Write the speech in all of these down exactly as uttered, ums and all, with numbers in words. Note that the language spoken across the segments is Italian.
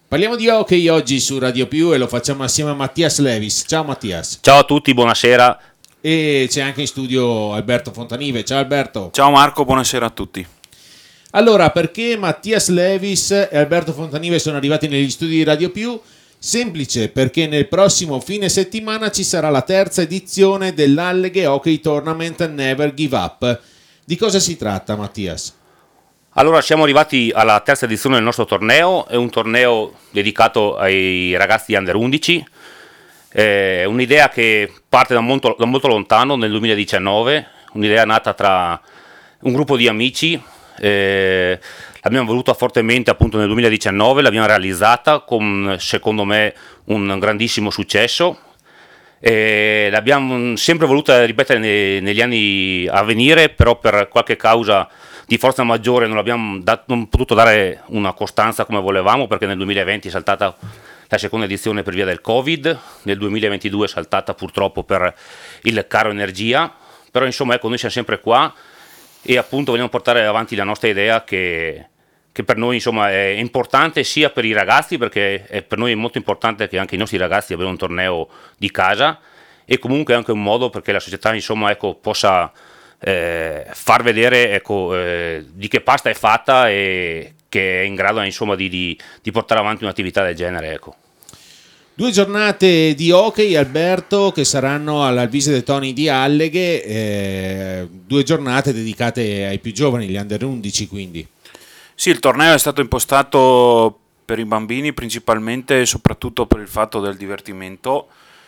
Parliamo di hockey oggi su Radio Più e lo facciamo assieme a Mattias Levis. Ciao Mattias. Ciao a tutti, buonasera. E c'è anche in studio Alberto Fontanive. Ciao Alberto. Ciao Marco, buonasera a tutti. Allora, perché Mattias Levis e Alberto Fontanive sono arrivati negli studi di Radio Più? Semplice, perché nel prossimo fine settimana ci sarà la terza edizione dell'Alleghe Hockey Tournament Never Give Up. Di cosa si tratta, Mattias? Allora, siamo arrivati alla terza edizione del nostro torneo, è un torneo dedicato ai ragazzi under undici, è un'idea che parte da molto, da molto lontano, nel duemiladiciannove, un'idea nata tra un gruppo di amici, eh, l'abbiamo voluta fortemente appunto nel duemiladiciannove, l'abbiamo realizzata con secondo me un grandissimo successo. E l'abbiamo sempre voluta ripetere nei, negli anni a venire, però per qualche causa di forza maggiore non abbiamo dat- non potuto dare una costanza come volevamo, perché nel duemilaventi è saltata la seconda edizione per via del Covid, nel duemilaventidue è saltata purtroppo per il caro energia, però insomma ecco, noi siamo sempre qua e appunto vogliamo portare avanti la nostra idea che che per noi insomma è importante sia per i ragazzi, perché è per noi è molto importante che anche i nostri ragazzi abbiano un torneo di casa, e comunque anche un modo perché la società insomma ecco possa eh, far vedere ecco eh, di che pasta è fatta e che è in grado insomma di, di, di portare avanti un'attività del genere, ecco. Due giornate di hockey, Alberto, che saranno all'Alvise dei Toni di Alleghe, eh, due giornate dedicate ai più giovani, gli under undici quindi. Sì, il torneo è stato impostato per i bambini principalmente e soprattutto per il fatto del divertimento.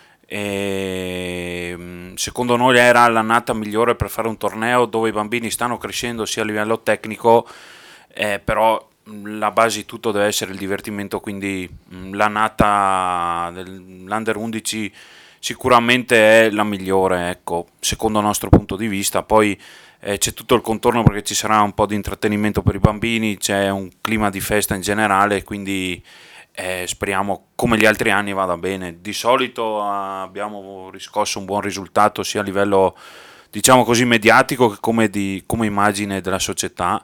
E secondo noi era l'annata migliore per fare un torneo dove i bambini stanno crescendo sia a livello tecnico, eh, però la base di tutto deve essere il divertimento, quindi l'annata dell'Under undici sicuramente è la migliore, ecco, secondo il nostro punto di vista. Poi eh, c'è tutto il contorno perché ci sarà un po' di intrattenimento per i bambini, c'è un clima di festa in generale, quindi eh, speriamo come gli altri anni vada bene. Di solito eh, abbiamo riscosso un buon risultato sia a livello diciamo così mediatico che come, di, come immagine della società,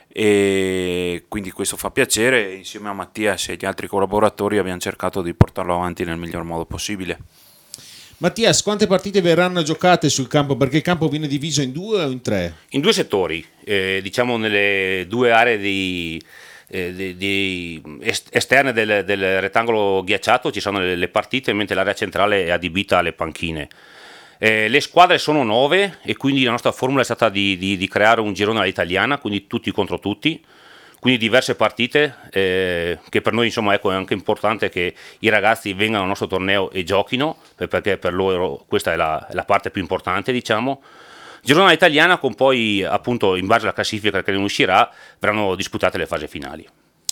e quindi questo fa piacere. Insieme a Mattias e gli altri collaboratori abbiamo cercato di portarlo avanti nel miglior modo possibile. Mattias, quante partite verranno giocate sul campo? Perché il campo viene diviso in due o in tre? In due settori, eh, diciamo nelle due aree di, eh, di, di esterne del, del rettangolo ghiacciato ci sono le, le partite, mentre l'area centrale è adibita alle panchine. Eh, le squadre sono nove e quindi la nostra formula è stata di, di, di creare un girone all'italiana, quindi tutti contro tutti, quindi diverse partite, eh, che per noi insomma ecco, è anche importante che i ragazzi vengano al nostro torneo e giochino, perché per loro questa è la, è la parte più importante, diciamo. Girone all'italiana con poi appunto in base alla classifica che ne uscirà verranno disputate le fasi finali.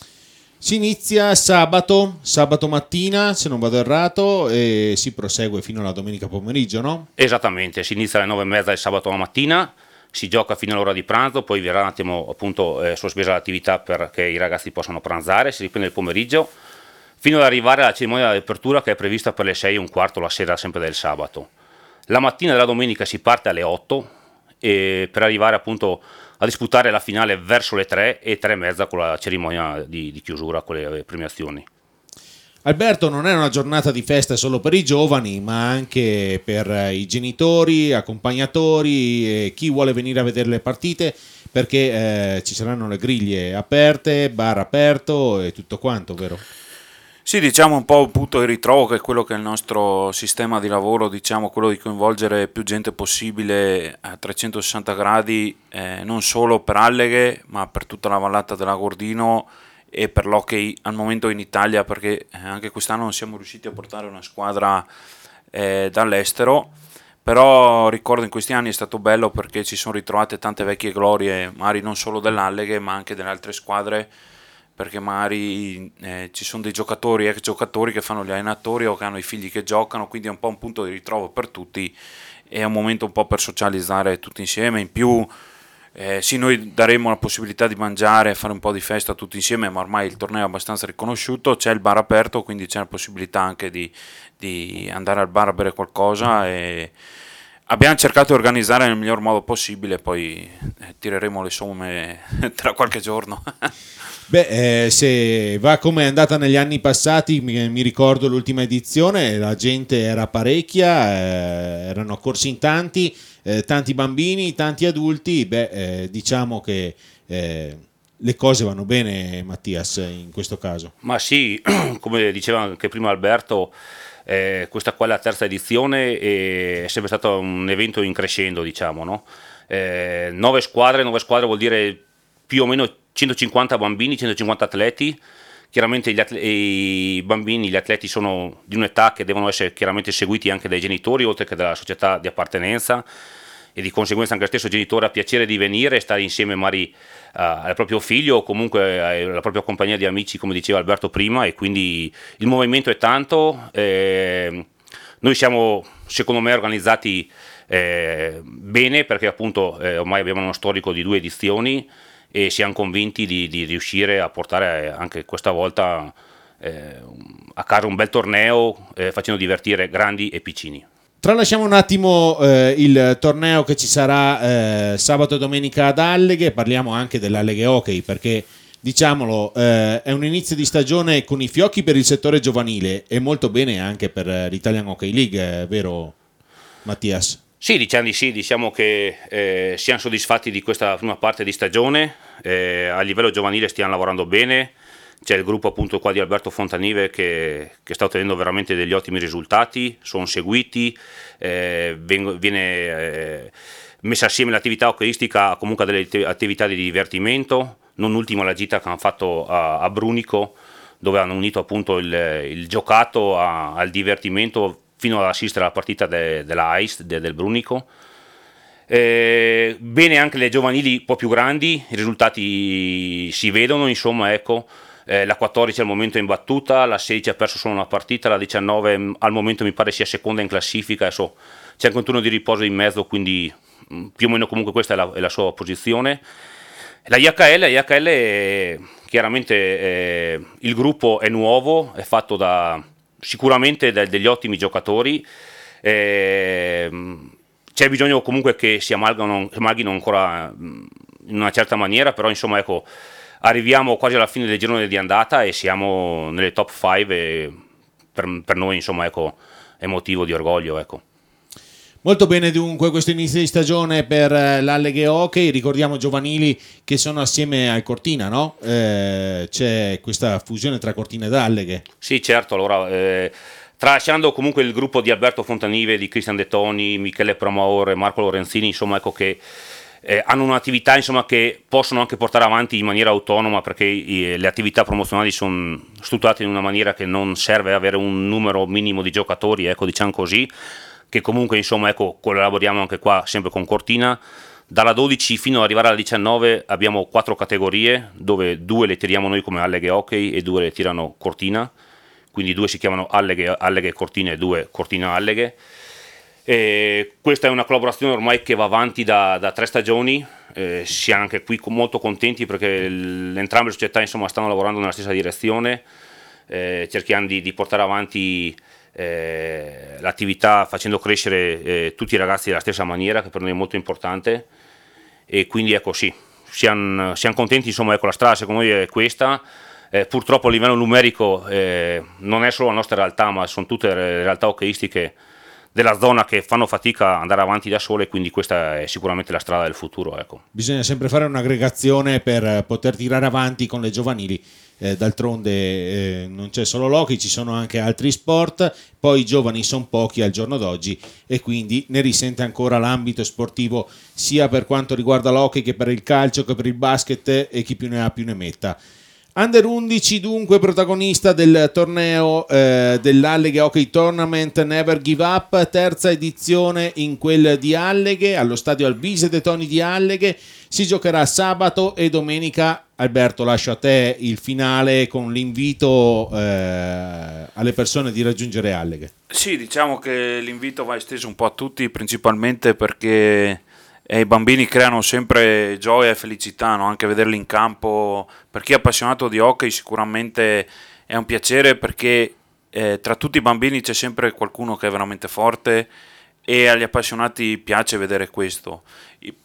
Si inizia sabato, sabato mattina, se non vado errato, e si prosegue fino alla domenica pomeriggio, no? Esattamente, si inizia alle nove e mezza del sabato la mattina, si gioca fino all'ora di pranzo, poi verrà un attimo appunto eh, sospesa l'attività perché i ragazzi possano pranzare, si riprende il pomeriggio, fino ad arrivare alla cerimonia di apertura che è prevista per le sei e un quarto la sera sempre del sabato. La mattina della domenica si parte alle otto e per arrivare appunto a disputare la finale verso le tre e tre e mezza con la cerimonia di, di chiusura con le premiazioni. Alberto, non è una giornata di festa solo per i giovani, ma anche per i genitori, accompagnatori e chi vuole venire a vedere le partite, perché eh, ci saranno le griglie aperte, bar aperto e tutto quanto, vero? Sì, diciamo un po' un punto di ritrovo che è quello che è il nostro sistema di lavoro, diciamo quello di coinvolgere più gente possibile a trecentosessanta gradi, eh, non solo per Alleghe ma per tutta la vallata dell'Agordino e per l'hockey al momento in Italia, perché anche quest'anno non siamo riusciti a portare una squadra eh, dall'estero, però ricordo in questi anni è stato bello perché ci sono ritrovate tante vecchie glorie, magari non solo dell'Alleghe ma anche delle altre squadre, perché magari eh, ci sono dei giocatori, ex giocatori che fanno gli allenatori o che hanno i figli che giocano, quindi è un po' un punto di ritrovo per tutti, è un momento un po' per socializzare tutti insieme. In più eh, sì, noi daremo la possibilità di mangiare e fare un po' di festa tutti insieme, ma ormai il torneo è abbastanza riconosciuto, c'è il bar aperto, quindi c'è la possibilità anche di, di andare al bar a bere qualcosa, e abbiamo cercato di organizzare nel miglior modo possibile, poi eh, tireremo le somme tra qualche giorno. Beh, eh, se va come è andata negli anni passati, mi, mi ricordo l'ultima edizione, la gente era parecchia, eh, erano corsi in tanti, eh, tanti bambini, tanti adulti, beh, eh, diciamo che eh, le cose vanno bene, Mattias, in questo caso. Ma sì, come diceva anche prima Alberto, eh, questa qua è la terza edizione e è sempre stato un evento in crescendo, diciamo, no? Eh, nove squadre, nove squadre vuol dire più o meno centocinquanta bambini, centocinquanta atleti. Chiaramente gli atleti, i bambini, gli atleti sono di un'età che devono essere chiaramente seguiti anche dai genitori, oltre che dalla società di appartenenza, e di conseguenza anche lo stesso genitore ha piacere di venire e stare insieme magari uh, al proprio figlio o comunque alla propria compagnia di amici, come diceva Alberto prima, e quindi il movimento è tanto. Eh, noi siamo, secondo me, organizzati eh, bene, perché appunto eh, ormai abbiamo uno storico di due edizioni e siamo convinti di, di riuscire a portare anche questa volta eh, a casa un bel torneo, eh, facendo divertire grandi e piccini. Tralasciamo un attimo eh, il torneo che ci sarà eh, sabato e domenica ad Alleghe, parliamo anche dell'Alleghe Hockey, perché diciamolo, eh, è un inizio di stagione con i fiocchi per il settore giovanile e molto bene anche per l'Italian Hockey League, eh, vero Mattias? Sì, diciamo di sì, diciamo che eh, siamo soddisfatti di questa prima parte di stagione, eh, a livello giovanile stiamo lavorando bene, c'è il gruppo appunto qua di Alberto Fontanive che, che sta ottenendo veramente degli ottimi risultati, sono seguiti, eh, vengo, viene eh, messa assieme l'attività hockeyistica comunque a delle attività di divertimento, non ultima la gita che hanno fatto a, a Brunico, dove hanno unito appunto il, il giocato a, al divertimento, fino ad assistere alla partita de, della Ice de, del Brunico. Eh, bene anche le giovanili un po' più grandi, i risultati si vedono, insomma, ecco. Eh, la quattordici al momento è in battuta, la sedici ha perso solo una partita, la diciannove al momento mi pare sia seconda in classifica, adesso c'è anche un turno di riposo in mezzo, quindi mh, più o meno comunque questa è la, è la sua posizione. La I H L, la I H L è, chiaramente eh, il gruppo è nuovo, è fatto da sicuramente da, degli ottimi giocatori, eh, c'è bisogno comunque che si amalgano, amalghino ancora in una certa maniera, però insomma ecco, arriviamo quasi alla fine del girone di andata e siamo nelle top cinque e per, per noi insomma ecco, è motivo di orgoglio, ecco. Molto bene dunque questo inizio di stagione per l'Alleghe Hockey, ricordiamo giovanili che sono assieme al Cortina, no? Eh, c'è questa fusione tra Cortina ed Alleghe. Sì, certo, allora eh, tralasciando comunque il gruppo di Alberto Fontanive, di Cristian De Toni, Michele Promaor e Marco Lorenzini, insomma ecco che eh, hanno un'attività insomma che possono anche portare avanti in maniera autonoma, perché i, le attività promozionali sono strutturate in una maniera che non serve avere un numero minimo di giocatori, ecco, diciamo così, che comunque insomma ecco collaboriamo anche qua sempre con Cortina. Dalla dodici fino ad arrivare alla diciannove abbiamo quattro categorie, dove due le tiriamo noi come Alleghe Hockey e due le tirano Cortina, quindi due si chiamano Alleghe, Alleghe Cortina e due Cortina Alleghe. E questa è una collaborazione ormai che va avanti da, da tre stagioni, eh, siamo anche qui molto contenti perché l- entrambe le società insomma stanno lavorando nella stessa direzione, eh, cerchiamo di, di portare avanti Eh, l'attività facendo crescere eh, tutti i ragazzi della stessa maniera, che per noi è molto importante, e quindi ecco sì, siamo, siamo contenti, insomma ecco la strada secondo noi è questa, eh, purtroppo a livello numerico eh, non è solo la nostra realtà, ma sono tutte le realtà hockeyistiche della zona che fanno fatica ad andare avanti da sole, quindi questa è sicuramente la strada del futuro, ecco. Bisogna sempre fare un'aggregazione per poter tirare avanti con le giovanili. Eh, d'altronde eh, non c'è solo l'hockey, ci sono anche altri sport, poi i giovani sono pochi al giorno d'oggi e quindi ne risente ancora l'ambito sportivo sia per quanto riguarda l'hockey che per il calcio che per il basket e chi più ne ha più ne metta. Under undici dunque protagonista del torneo eh, dell'Alleghe Hockey Tournament Never Give Up, terza edizione in quel di Alleghe, allo stadio Albise De Toni di Alleghe. Si giocherà sabato e domenica. Alberto, lascio a te il finale con l'invito eh, alle persone di raggiungere Alleghe. Sì, diciamo che l'invito va esteso un po' a tutti, principalmente perché e i bambini creano sempre gioia e felicità, no? Anche vederli in campo, per chi è appassionato di hockey sicuramente è un piacere, perché eh, tra tutti i bambini c'è sempre qualcuno che è veramente forte e agli appassionati piace vedere questo.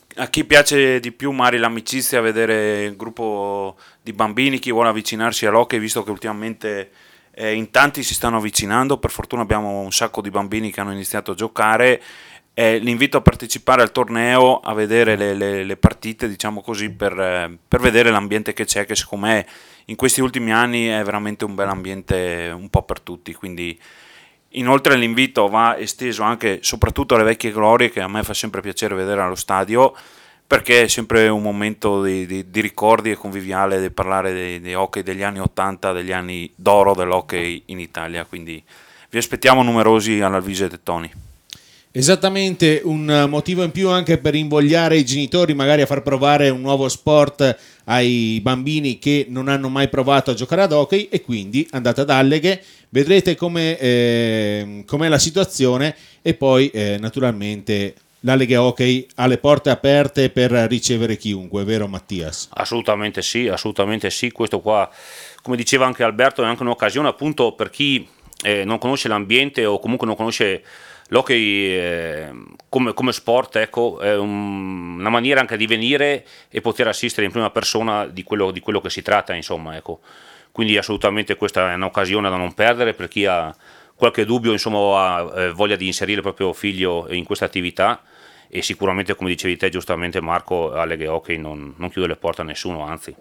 a chi piace di più magari l'amicizia, vedere il gruppo di bambini, chi vuole avvicinarsi all'hockey, visto che ultimamente eh, in tanti si stanno avvicinando, per fortuna abbiamo un sacco di bambini che hanno iniziato a giocare. Eh, l'invito a partecipare al torneo, a vedere le, le, le partite, diciamo così, per, eh, per vedere l'ambiente che c'è, che secondo me in questi ultimi anni è veramente un bel ambiente un po' per tutti. Quindi inoltre l'invito va esteso anche soprattutto alle vecchie glorie, che a me fa sempre piacere vedere allo stadio, perché è sempre un momento di, di, di ricordi e conviviale di parlare dei, dei hockey degli anni ottanta, degli anni d'oro dell'hockey in Italia. Quindi vi aspettiamo numerosi all'Alvise Tettoni. Esattamente, un motivo in più anche per invogliare i genitori magari a far provare un nuovo sport ai bambini che non hanno mai provato a giocare ad hockey, e quindi andate ad Alleghe, vedrete come eh, com'è la situazione, e poi eh, naturalmente l'Alleghe Hockey ha le porte aperte per ricevere chiunque, vero Mattias? Assolutamente sì, assolutamente sì, questo qua, come diceva anche Alberto, è anche un'occasione appunto per chi eh, non conosce l'ambiente o comunque non conosce l'hockey eh, come, come sport, ecco, è un, una maniera anche di venire e poter assistere in prima persona di quello, di quello che si tratta, insomma, ecco. Quindi assolutamente questa è un'occasione da non perdere per chi ha qualche dubbio, insomma, o ha eh, voglia di inserire il proprio figlio in questa attività, e sicuramente, come dicevi te giustamente Marco, Alleghe Hockey non, non chiude le porte a nessuno, anzi.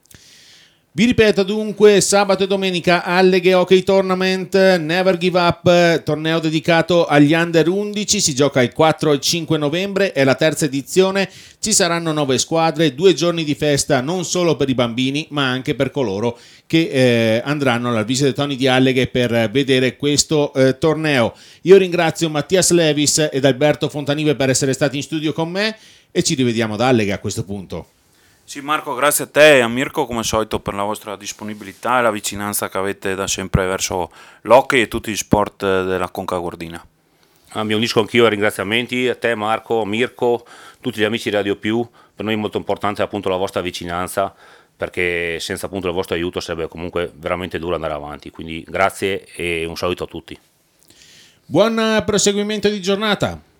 Vi ripeto dunque, sabato e domenica Alleghe Hockey Tournament, Never Give Up, torneo dedicato agli under undici, si gioca il quattro e cinque novembre, è la terza edizione, ci saranno nove squadre, due giorni di festa non solo per i bambini ma anche per coloro che eh, andranno all'Alvise Tettoni di Alleghe per vedere questo eh, torneo. Io ringrazio Mattias Levis ed Alberto Fontanive per essere stati in studio con me, e ci rivediamo ad Alleghe a questo punto. Sì Marco, grazie a te e a Mirko come al solito per la vostra disponibilità e la vicinanza che avete da sempre verso l'hockey e tutti gli sport della Conca Gordina. Ah, mi unisco anch'io ai ringraziamenti a te Marco, Mirko, tutti gli amici di Radio Più. Per noi è molto importante appunto la vostra vicinanza, perché senza appunto il vostro aiuto sarebbe comunque veramente duro andare avanti, quindi grazie e un saluto a tutti. Buon proseguimento di giornata.